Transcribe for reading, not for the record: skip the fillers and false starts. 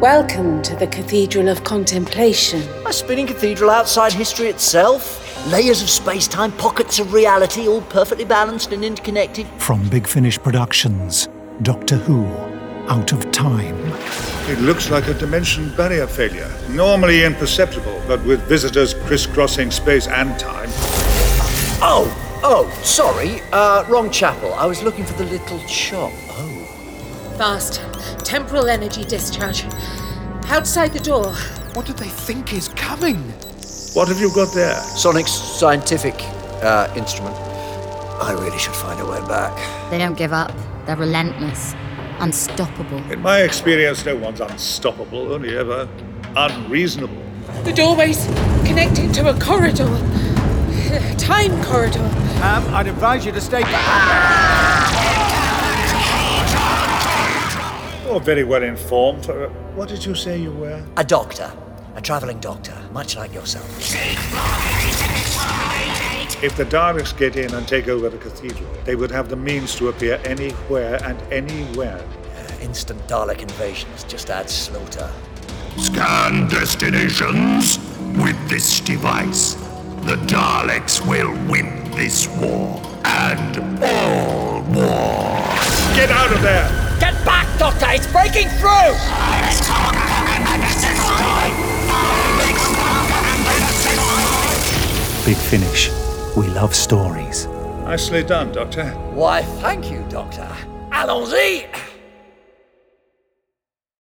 Welcome to the Cathedral of Contemplation. A spinning cathedral outside history itself. Layers of space-time, pockets of reality, all perfectly balanced and interconnected. From Big Finish Productions, Doctor Who, Out of Time. It looks like a dimension barrier failure. Normally imperceptible, but with visitors crisscrossing space and time. Sorry. Wrong chapel. I was looking for the little shop. Fast. Temporal energy discharge. Outside the door. What do they think is coming? What have you got there? Sonic's scientific instrument. I really should find a way back. They don't give up. They're relentless. Unstoppable. In my experience, no one's unstoppable, only ever unreasonable. The doorway's connecting to a corridor. Time corridor. I'd advise you to stay back. You're very well informed. What did you say you were? A doctor. A travelling doctor, much like yourself. If the Daleks get in and take over the cathedral, they would have the means to appear anywhere and anywhere. Instant Dalek invasions just add slaughter. Scan destinations. With this device, the Daleks will win this war and all wars. Get out of there! Get back, Doctor! It's breaking through! Big Finish. We love stories. Nicely done, Doctor. Why, thank you, Doctor. Allons-y!